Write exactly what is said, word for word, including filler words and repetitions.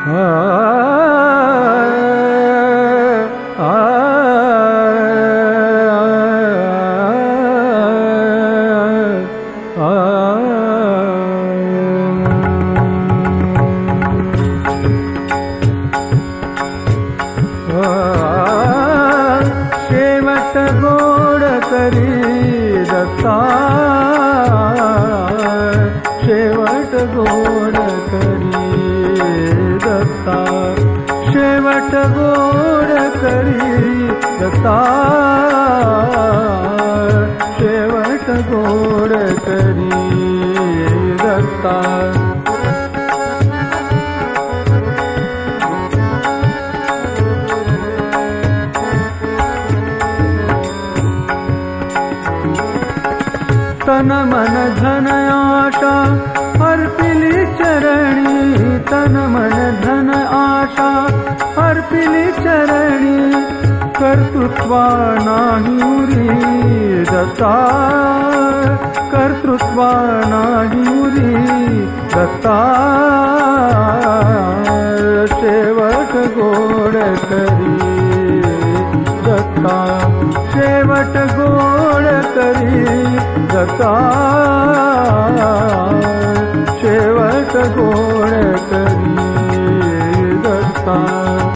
शेवट गोड करी दत्ता, शेवट गोड करी दत्ता, शेवट गोड करी दत्ता, शेवट गोड करी दत्ता. तन मन धन आशा अर्पिली चरणी, तन मन धन आशा अर्पिली चरणी, कर्तृत्वा नाही उरी दत्ता, कर्तृत्वा नाही उरी दत्ता, शेवट गोड करी दत्ता, शेवट गोड करी दत्ता, शेवट गोड करी